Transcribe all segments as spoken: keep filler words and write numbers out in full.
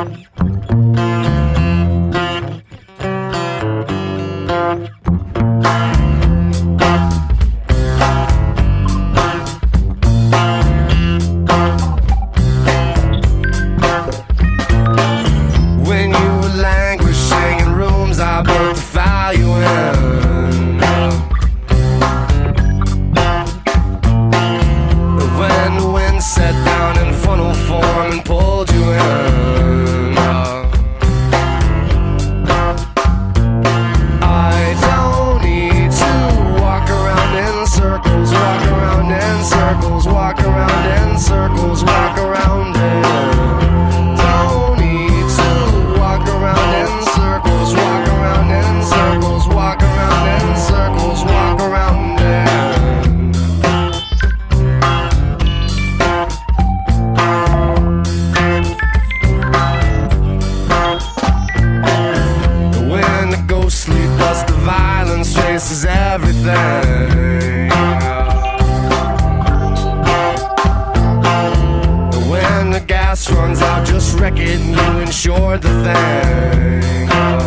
Is everything. When the gas runs out, just wreck it and you insure the thing.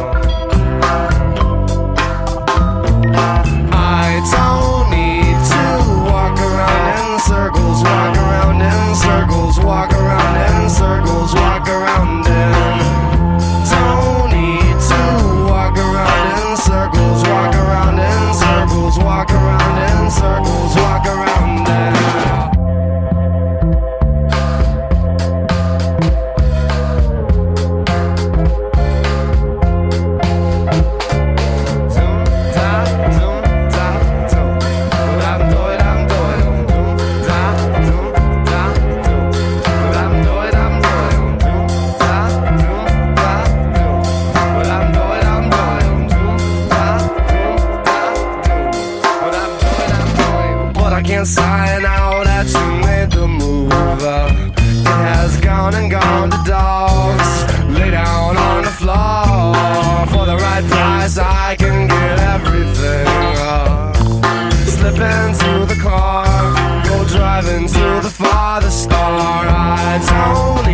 I don't need to walk around in circles, walk around in circles, walk around in circles, walk around in. Don't need to walk around in circles, walk around in circles, walk around in circles, walk around in. Can't sign out that you made the move. uh, It has gone and gone to dogs. Lay down on the floor. For the right price I can get everything. uh, Slip into the car, go driving to the farthest star. I don't